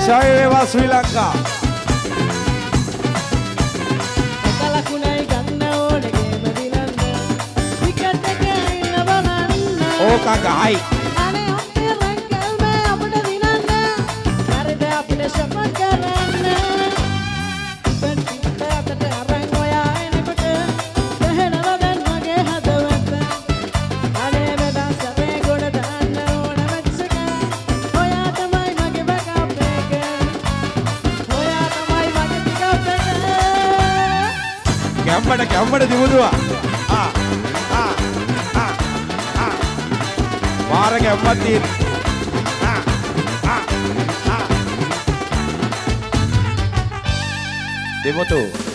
ජය වේවා ශ්‍රී ලංකා. එකලකුණයි ගන්න ඕනේ ගේම දිනන්න. ටිකට් එක ඉන්න බලන්න. ඕක ගහයි. අනේ අපේ රංගල් මේ අපිට දිනන්න. හරිද අපිට ෂොප් කරන්න. ඉතින් අතට අරන් ඔයා එනකොට දෙහෙනව දැන් මගේ හදවත. අනේ වෙදා සරේ ගොඩ දාන්න ඕන මැච්චක. ඔයා තමයි මගේ බෑකප් එක. ඔයා තමයි මගේ පිකප් එක. ගැම්මට දිමුදුවා. මාර ගැම්මක් තියෙන. දෙමොතු